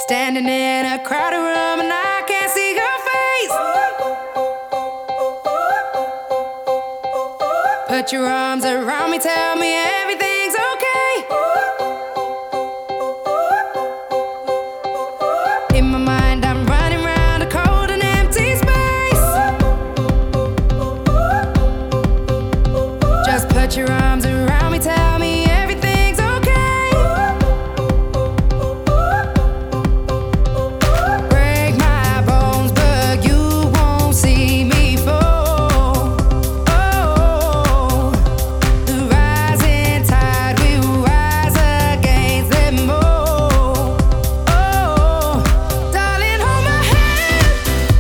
Standing in a crowded room and I can't see your face. Put your arms around me, tell me everything's okay. In my mind I'm running round a cold and empty space. Just put your arms around me, tell me everything's okay. Break my bones, but you won't see me fall. Oh, the rising tide will rise against them all. Oh, darling, hold my hand.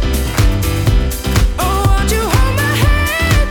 Oh, won't you hold my hand?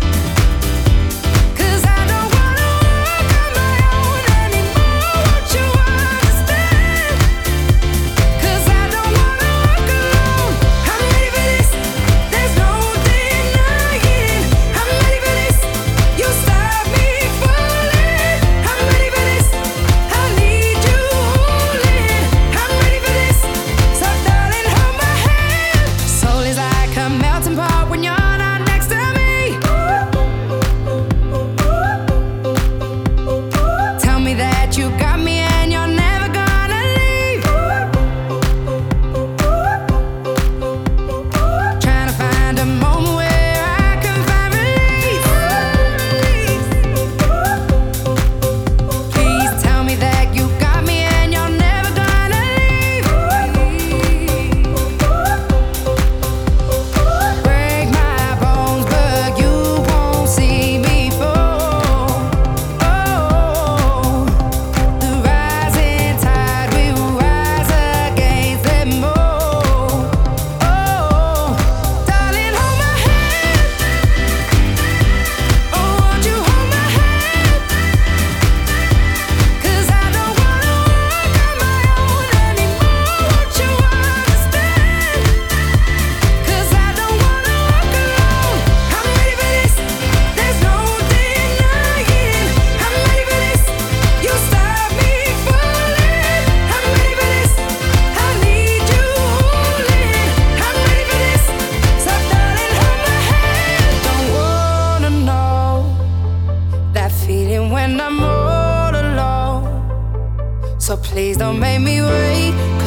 'Cause I don't wanna walk on my own anymore. Won't you understand? 'Cause I don't wanna walk alone. I'm ready for this. There's no denying. I'm ready for this. You stop me falling. I'm ready for this. I need you holding. I'm ready for this. So darling, hold my hand. Soul is like a melting pot when you're not next to me. Tell me that you got me and you're never gonna leave. Trying to find a moment where I can find relief. Please tell me that you got me and you're never gonna leave. Break my bones, but you won't see me fall. Oh, the rising tide will rise against them all. Oh, darling, hold my hand. Oh, won't you hold my hand? 'Cause I don't wanna walk on my own anymore. Won't you understand? 'Cause I don't wanna walk alone. I'm ready for this. There's no denying. I'm ready for this. You stop me falling. I'm ready for this. I need you holding. I'm ready for this. So darling, hold my hand. Don't wanna know that feeling when I'm all alone. So please don't make me wait.